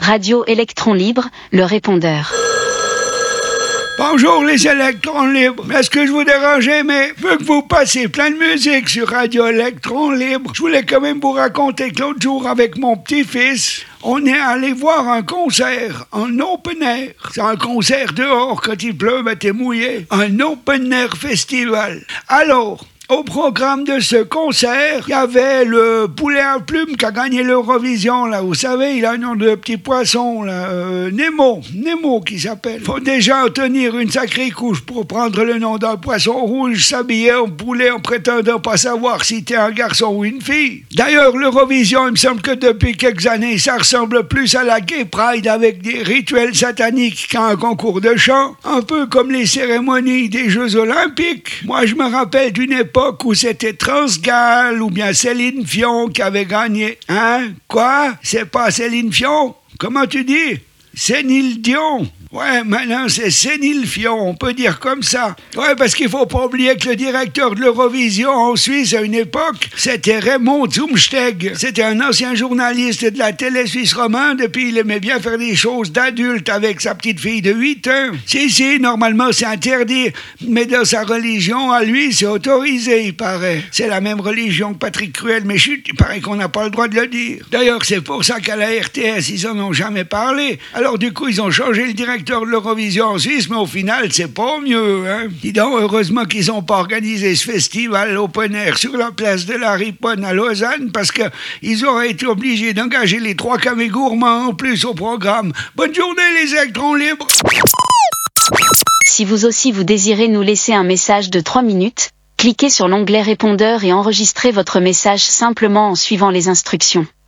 Radio Électron Libre, le répondeur. Bonjour les électrons libres. Est-ce que je vous dérangeais, mais vu que vous passez plein de musique sur Radio Électron Libre, je voulais quand même vous raconter que l'autre jour avec mon petit-fils, on est allé voir un concert en open air. C'est un concert dehors, quand il pleut, ben t'es mouillé. Un open air festival. Alors, au programme de ce concert, il y avait le poulet à plumes qui a gagné l'Eurovision, là. Vous savez, il a un nom de petit poisson, là. Nemo qui s'appelle. Faut déjà en tenir une sacrée couche pour prendre le nom d'un poisson rouge, s'habiller en poulet en prétendant pas savoir si t'es un garçon ou une fille. D'ailleurs, l'Eurovision, il me semble que depuis quelques années, ça ressemble plus à la Gay Pride avec des rituels sataniques qu'à un concours de chant. Un peu comme les cérémonies des Jeux Olympiques. Moi, je me rappelle d'une époque où c'était Transgal ou bien Céline Fion qui avait gagné. Hein? Quoi? C'est pas Céline Fion? Comment tu dis? Céline Dion. Ouais, maintenant c'est Céline Fion, on peut dire comme ça. Ouais, parce qu'il faut pas oublier que le directeur de l'Eurovision en Suisse à une époque, c'était Raymond Zumsteg. C'était un ancien journaliste de la télé suisse romande, et puis il aimait bien faire des choses d'adulte avec sa petite fille de 8 ans. Si, normalement c'est interdit, mais dans sa religion, à lui, c'est autorisé, il paraît. C'est la même religion que Patrick Cruel, mais chut, il paraît qu'on n'a pas le droit de le dire. D'ailleurs, c'est pour ça qu'à la RTS, ils en ont jamais parlé. Alors du coup, ils ont changé le directeur de l'Eurovision en Suisse, mais au final, c'est pas mieux, hein. Dis donc, heureusement qu'ils n'ont pas organisé ce festival open air sur la place de la Riponne à Lausanne, parce qu'ils auraient été obligés d'engager les 3 camés gourmands en plus au programme. Bonne journée, les électrons libres! Si vous aussi vous désirez nous laisser un message de 3 minutes, cliquez sur l'onglet répondeur et enregistrez votre message simplement en suivant les instructions.